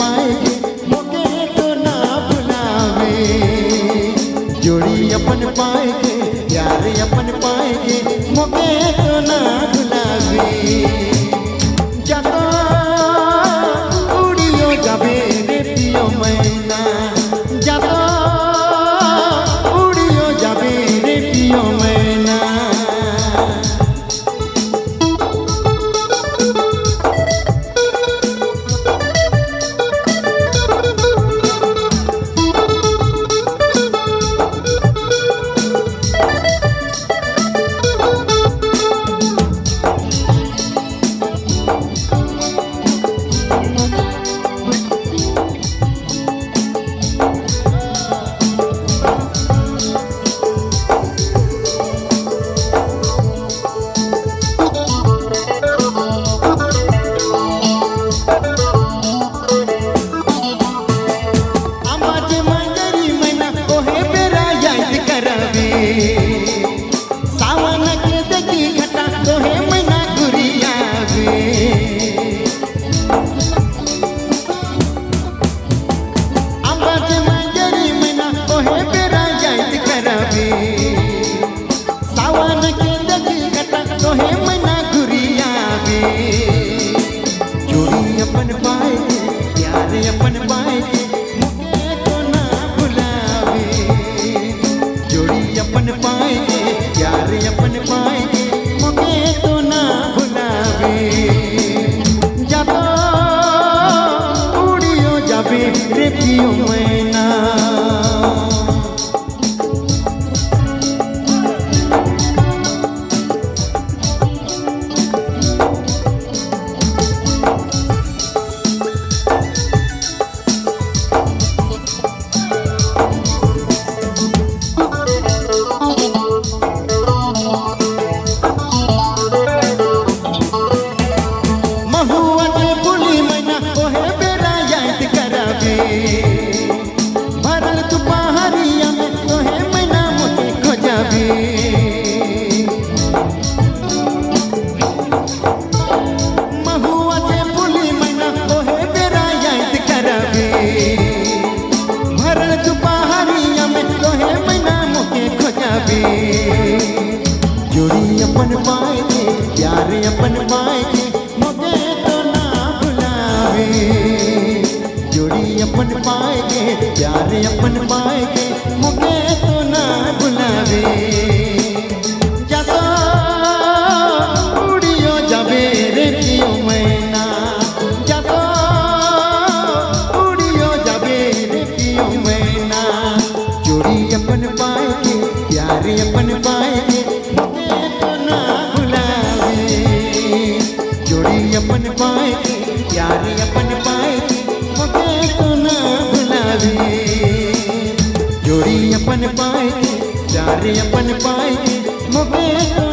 पाएगी मोके तो ना भुलावे। जोड़ी अपन पाएगी प्यार अपन पाएगी मोके तो ना भुलावे। जतो उड़ियो जाबे रे पियो मैना, जतो उड़ियो जाबे रे पियो मैना। सावन के देखी घटा तोहे मैना गुरियावे। आवाज मंजरी मैना तोहे बेरा याद करावे। सावन के देखी घटा तोहे मैना गुरियावे। जोड़ी अपन पाएगी प्यार अपन पाएगी मुझे तो ना भुलावे। जोड़ी अपन पाएगी प्यार अपन पाएगी मुझे तो ना भुलावे। जातो उड़ियो जाबे रे पियो मैना। भरल तू पहाड़िया में तोहे मैना मोके खोजाबे। महुआ के पुली मैना तोहे बेरा याद करावे। भरल तू पहाड़िया में तोहे मैना मोके खोजाबे। जोड़ी अपन पाएगी प्यार अपन पाएगी मोके तो ना भुलावे। जोड़ी अपन पाएगे प्यार अपन पाएगे मुझे तो ना भुलावे। जातो उड़ियो जाबे रे पियो मैना, जातो उड़ियो जाबे रे पियो मैना। जोड़ी अपन पाएगे प्यार अपन पाएगे मुझे तो ना भुलावे। जोड़ी अपन पाएगे प्यार अपन पाएगे मुझे तो ना भुलावे। जोड़ी अपन पाएगी प्यार अपन पाएगी मुझे तो